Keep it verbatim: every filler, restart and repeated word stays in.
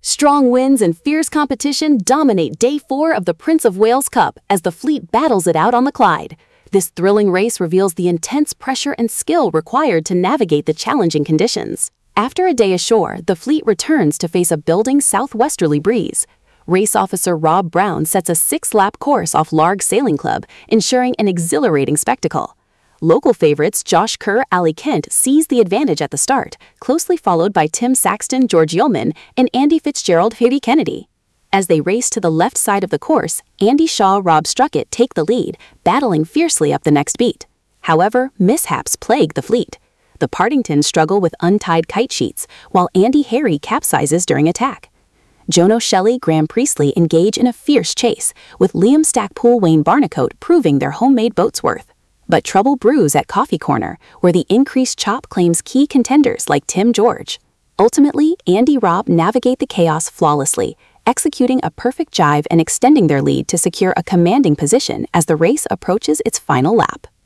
Strong winds and fierce competition dominate day four of the Prince of Wales Cup as the fleet battles it out on the Clyde. This thrilling race reveals the intense pressure and skill required to navigate the challenging conditions. After a day ashore, the fleet returns to face a building southwesterly breeze. Race officer Rob Brown sets a six-lap course off Larg Sailing Club, ensuring an exhilarating spectacle. Local favorites Josh Kerr, Ali Kent seize the advantage at the start, closely followed by Tim Saxton, George Yeoman, and Andy Fitzgerald, Phoebe Kennedy. As they race to the left side of the course, Andy Shaw, Rob Struckett take the lead, battling fiercely up the next beat. However, mishaps plague the fleet. The Partingtons struggle with untied kite sheets, while Andy Harry capsizes during attack. Jono Shelley, Graham Priestley engage in a fierce chase, with Liam Stackpool, Wayne Barnicoat proving their homemade boat's worth. But trouble brews at Coffee Corner, where the increased chop claims key contenders like Tim George. Ultimately, Andy Rob navigate the chaos flawlessly, executing a perfect jive and extending their lead to secure a commanding position as the race approaches its final lap.